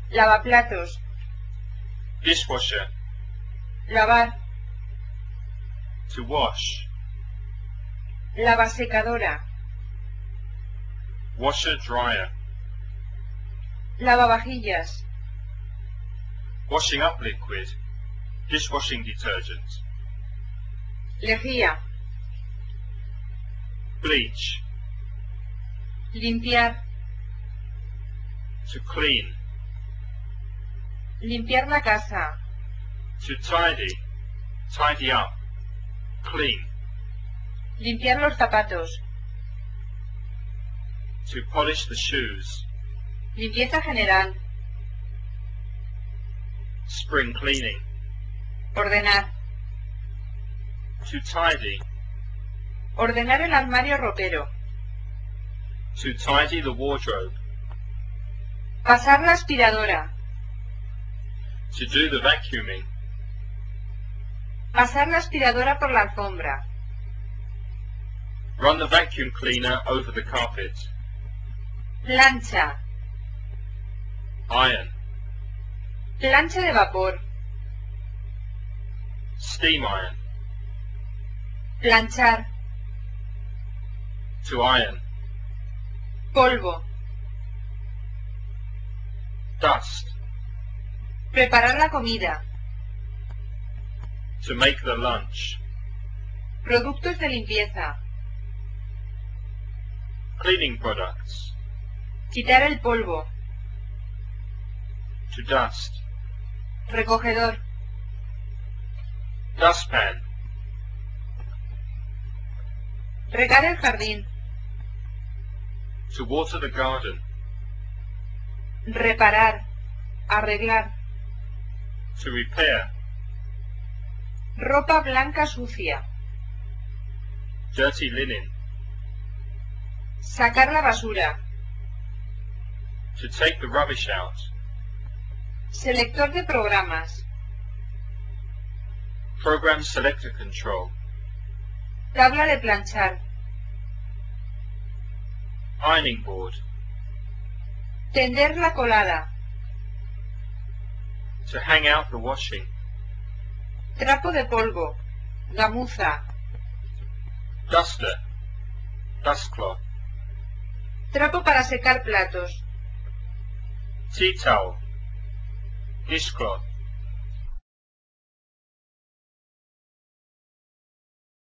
Lavaplatos. Dishwasher. Lavar. To wash. Lavasecadora. Washer dryer. Lavavajillas. Washing up liquid. Dishwashing detergent. Lejía. Bleach. Limpiar. To clean. Limpiar la casa. To tidy. Tidy up. Clean. Limpiar los zapatos. To polish the shoes. Limpieza general. Spring cleaning. Ordenar. To tidy. Ordenar el armario ropero. To tidy the wardrobe. Pasar la aspiradora. To do the vacuuming. Pasar la aspiradora por la alfombra. Run the vacuum cleaner over the carpet. Plancha. Iron. Plancha de vapor. Steam iron. Planchar. To iron. Polvo. Dust. Preparar la comida. To make the lunch. Productos de limpieza. Cleaning products. Quitar el polvo. To dust. Recogedor. Dustpan. Regar el jardín. To water the garden. Reparar. Arreglar. To repair. Ropa blanca sucia. Dirty linen. Sacar la basura. To take the rubbish out. Selector de programas. Program selector control. Tabla de planchar. Ironing board. Tender la colada. To hang out the washing. Trapo de polvo. Gamuza. Duster. Dust cloth. Trapo para secar platos. Tea towel. Dishcloth.